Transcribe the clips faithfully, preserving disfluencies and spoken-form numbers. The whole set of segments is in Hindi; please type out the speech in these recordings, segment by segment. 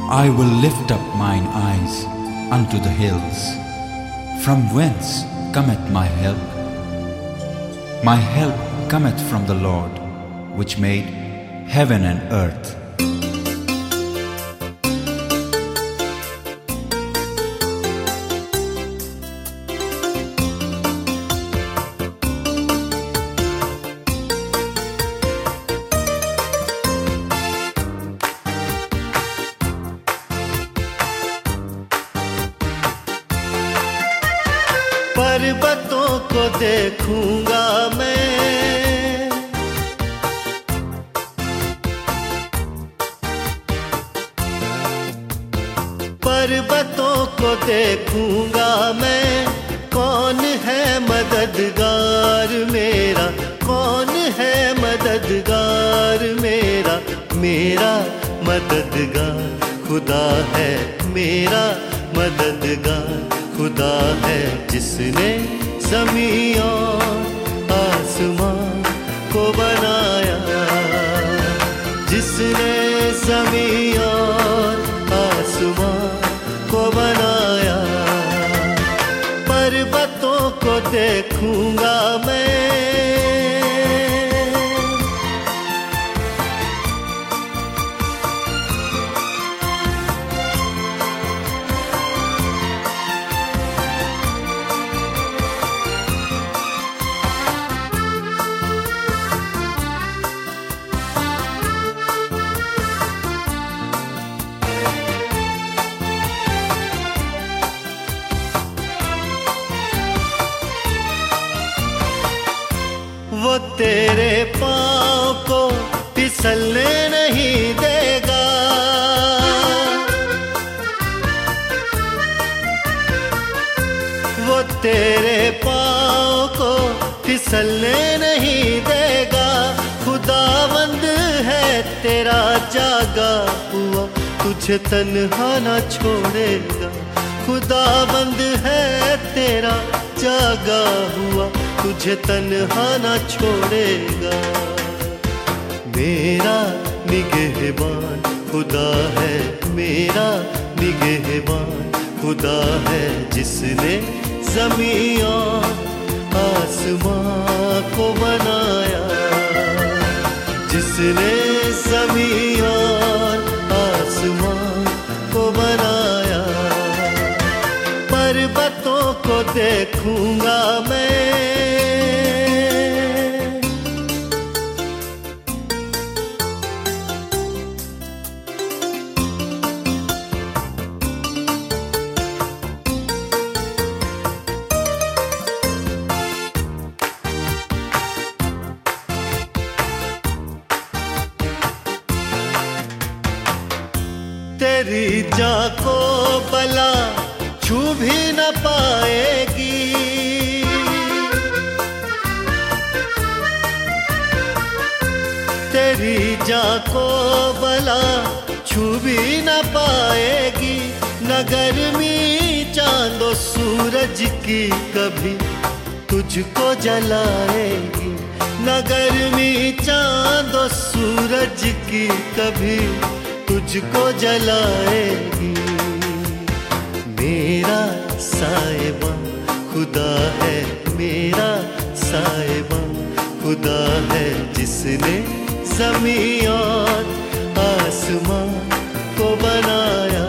I will lift up mine eyes unto the hills. From whence cometh my help? My help cometh from the Lord, which made heaven and earth. पर्वतों को देखूंगा मैं, पर्वतों को देखूंगा मैं, कौन है मददगार मेरा, कौन है मददगार मेरा, मेरा मददगार खुदा है, मेरा मददगार खुदा है, जिसने ज़मीं और आसमां को बनाया, जिसने ज़मीं और आसमां को बनाया। पर्वतों को देखूंगा मैं, वो तेरे पाँव को फिसलने नहीं देगा, वो तेरे पाँव को फिसलने नहीं देगा। खुदावंद है तेरा जागा हुआ, तुझे तन्हा ना छोड़ेगा। खुदावंद है तेरा जागा हुआ, तुझे तन्हा ना छोड़ेगा। मेरा निगहबान खुदा है, मेरा निगहबान खुदा है, जिसने ज़मीं और आसमां को बनाया, जिसने ज़मीं और आसमां को बनाया। पर्वतों को देखूंगा मैं, तेरी जान को बला छू भी न पाएगी, तेरी जान को बला छू भी न पाएगी। न गर्मी चांद और सूरज की कभी तुझको जलाएगी, न गर्मी चांद और सूरज की कभी तुझको जलाएगी। मेरा साहिबा खुदा है, मेरा साहिबा खुदा है, जिसने ज़मीं और आसमां को बनाया,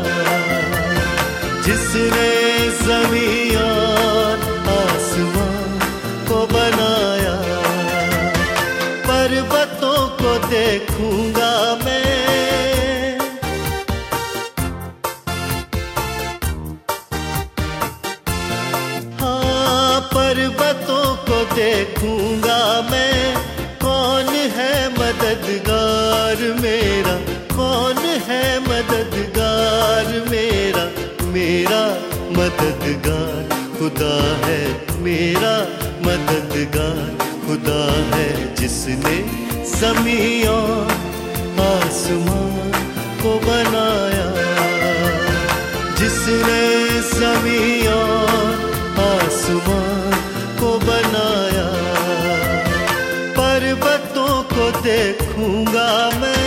जिसने ज़मीं और आसमां को बनाया। पर्वतों को देखूंगा मैं, पर्वतों को देखूंगा मैं, कौन है मददगार मेरा, कौन है मददगार मेरा, मेरा मददगार खुदा है, मेरा मददगार खुदा है, जिसने ज़मीं और आसमां को बनाया, जिसने ज़मीं और आसमां को बनाया। पर्वतों को देखूंगा मैं,